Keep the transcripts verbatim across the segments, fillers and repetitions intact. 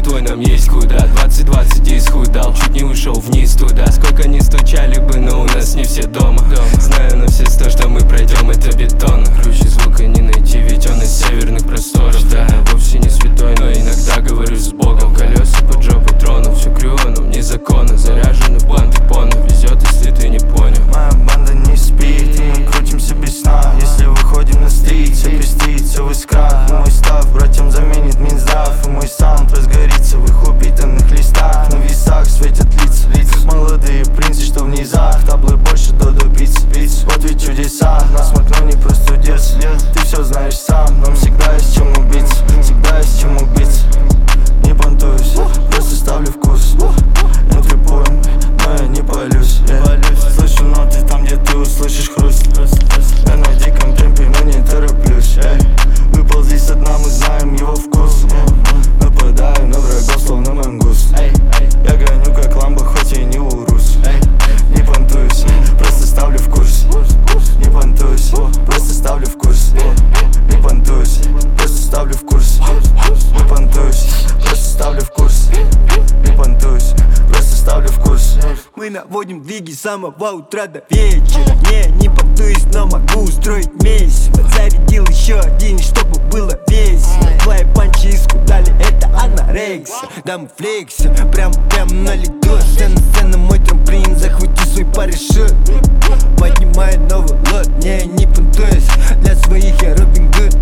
стой, нам есть куда. Двадцать двадцать и исхудал, чуть не ушел вниз туда. Сколько не стучали бы, но у нас не все дома. Знаю на все сто, что мы пройдем, это бетон. Круче звука не найти, ведь он из северных просторов. Да, я вовсе не святой, но иногда говорю с Богом. Колеса под жопу трону, все крюо, но незаконно. Заряжены в блант и поно, везет, если ты не понял. Моя банда не спит, и мы крутимся без сна. Если выходим на стрит, все пестит, все в искрах. И мой став братьям заменит Минздрав. И мой саунд разгорится в их упитанных листах. На весах светят лица, лица. Молодые принцы, что в низах. Таблы больше додо пиц, пиц. Вот ведь чудеса, нас макно не простудец. Ты все знаешь сам, нам всегда есть чем убиться. Всегда есть чем убиться. Не понтуюсь, просто ставлю в курс. Интрипуем, но я не палюсь. Слышу ноты там, где ты услышишь хруст. Я на диком темпе, но не тороплюсь. Выползи со дна, мы знаем его вкус. Нападаю на врагов, словно мангус. Я гоню как ламбо, хоть и не урус. Не понтуюсь, просто ставлю в курс. Не понтуюсь, просто ставлю в курс. Не понтуюсь, просто ставлю в курс. Не понтуюсь, просто ставлю в курс. Не понтуюсь, просто ставлю в курс. Мы наводим двиги с самого утра до вечера. Не, не понтуюсь, но могу устроить месиво. Зарядил еще один, чтобы было весело. Твои панчи исхудали, это анорексия. Да мы флексим, прям, прям на лету. Сцена, сцена, мой трамплин, захвати свой парашют. Поднимаю новый лот, не, не понтуюсь. Для своих я Робин Гуд.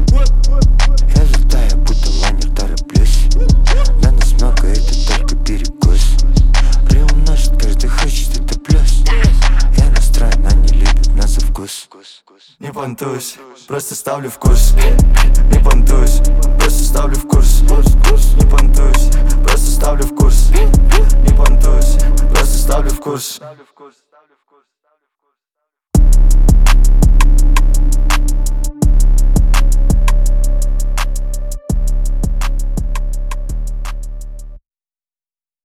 Я летаю, будто лайнер, тороплюсь. Да нас много, это только перекус. Приумножить каждый хочет, это плюс. Я настроен, они любят нас за вкус. Не понтуюсь, просто ставлю в курс. Не понтуюсь, просто ставлю в курс. Не понтуюсь, просто ставлю в курс. Не понтуюсь, просто ставлю в курс.